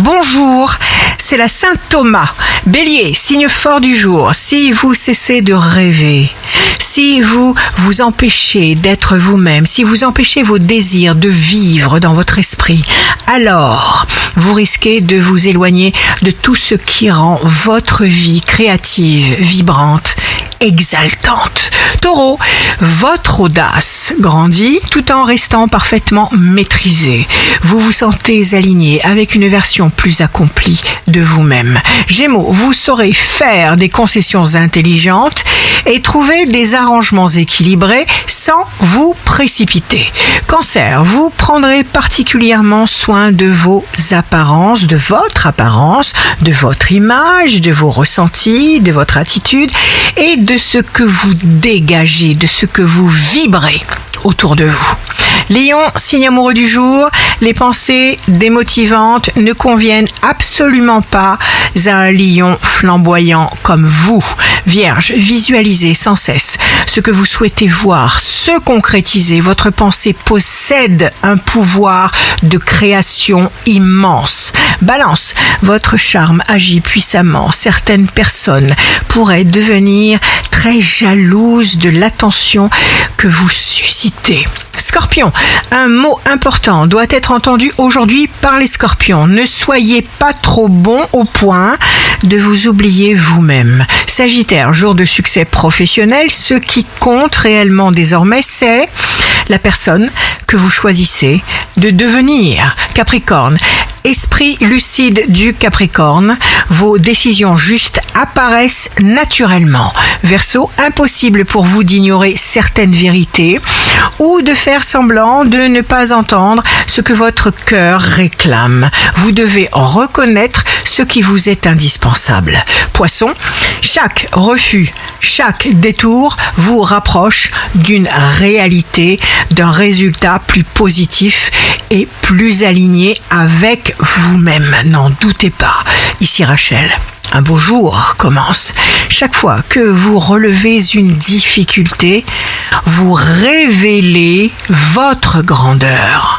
Bonjour, c'est la Saint Thomas. Bélier, signe fort du jour. Si vous cessez de rêver, si vous vous empêchez d'être vous-même, si vous empêchez vos désirs de vivre dans votre esprit, alors vous risquez de vous éloigner de tout ce qui rend votre vie créative, vibrante, exaltante. Taureau, votre audace grandit tout en restant parfaitement maîtrisé. Vous vous sentez aligné avec une version plus accomplie de vous-même. Gémeaux, vous saurez faire des concessions intelligentes et trouver des arrangements équilibrés sans vous précipiter. Cancer, vous prendrez particulièrement soin de vos apparences, de votre image, de vos ressentis, de votre attitude et de ce que vous dégagez, de ce que vous vibrez autour de vous. Lion, signe amoureux du jour, les pensées démotivantes ne conviennent absolument pas à un lion flamboyant comme vous. Vierge, visualisez sans cesse ce que vous souhaitez voir se concrétiser. Votre pensée possède un pouvoir de création immense. Balance, votre charme agit puissamment. Certaines personnes pourraient devenir très jalouses de l'attention que vous suscitez. Scorpion, un mot important doit être entendu aujourd'hui par les scorpions. Ne soyez pas trop bon au point de vous oublier vous-même. Sagittaire, jour de succès professionnel, ce qui compte réellement désormais, c'est la personne que vous choisissez de devenir. Capricorne, esprit lucide du Capricorne, vos décisions justes apparaissent naturellement. Verseau, impossible pour vous d'ignorer certaines vérités ou de faire semblant de ne pas entendre ce que votre cœur réclame. Vous devez reconnaître ce qui vous est indispensable. Poisson, chaque refus, chaque détour vous rapproche d'une réalité, d'un résultat plus positif et plus aligné avec vous-même. N'en doutez pas. Ici Rachel. Un beau jour commence. Chaque fois que vous relevez une difficulté, vous révélez votre grandeur.